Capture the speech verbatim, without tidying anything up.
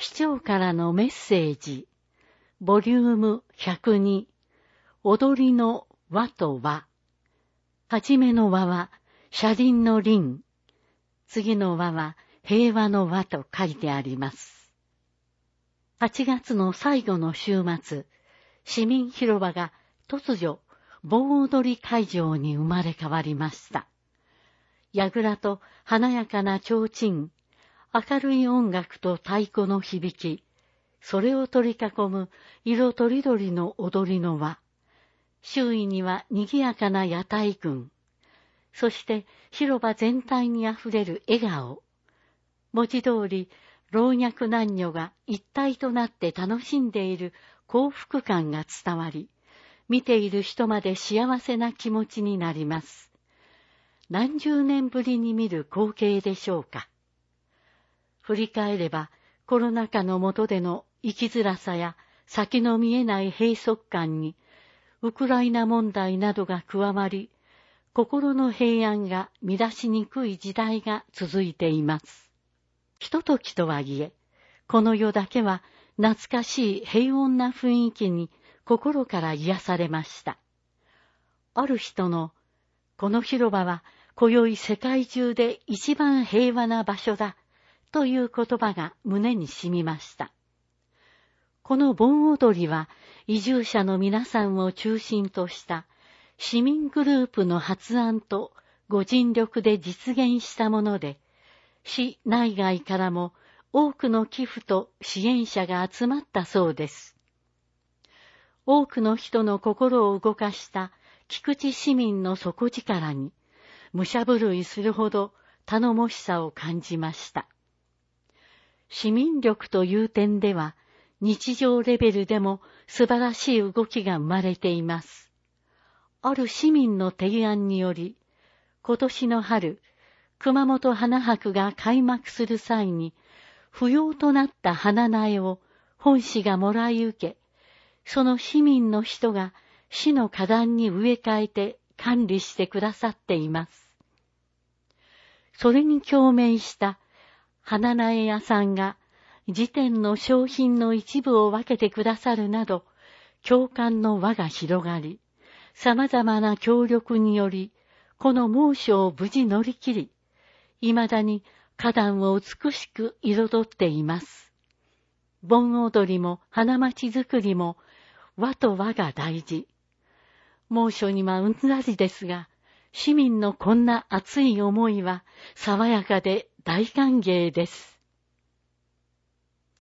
市長からのメッセージ、ボリュームひゃくに、踊りの和と和。はじめの和は、車輪の輪。次の和は、平和の和と書いてあります。はちがつの最後の週末、市民広場が突如、盆踊り会場に生まれ変わりました。櫓と華やかな提灯、明るい音楽と太鼓の響き、それを取り囲む色とりどりの踊りの輪、周囲には賑やかな屋台群、そして広場全体にあふれる笑顔。文字通り、老若男女が一体となって楽しんでいる幸福感が伝わり、見ている人まで幸せな気持ちになります。何十年ぶりに見る光景でしょうか。振り返れば、コロナ禍の下での生きづらさや先の見えない閉塞感に、ウクライナ問題などが加わり、心の平安が乱しにくい時代が続いています。ひとときとはいえ、この世だけは懐かしい平穏な雰囲気に心から癒されました。ある人の、この広場は今宵世界中で一番平和な場所だという言葉が胸に染みました。この盆踊りは移住者の皆さんを中心とした市民グループの発案とご尽力で実現したもので、市内外からも多くの寄付と支援者が集まったそうです。多くの人の心を動かした菊池市民の底力に、武者震いするほど頼もしさを感じました。市民力という点では、日常レベルでも素晴らしい動きが生まれています。ある市民の提案により、今年の春、熊本花博が開幕する際に、不要となった花苗を本市がもらい受け、その市民の人が市の花壇に植え替えて管理してくださっています。それに共鳴した花苗屋さんが自店の商品の一部を分けてくださるなど、共感の輪が広がり、様々な協力により、この猛暑を無事乗り切り、未だに花壇を美しく彩っています。盆踊りも花町づくりも和と和が大事。猛暑にはうんざりですが、市民のこんな熱い思いは爽やかで大歓迎です。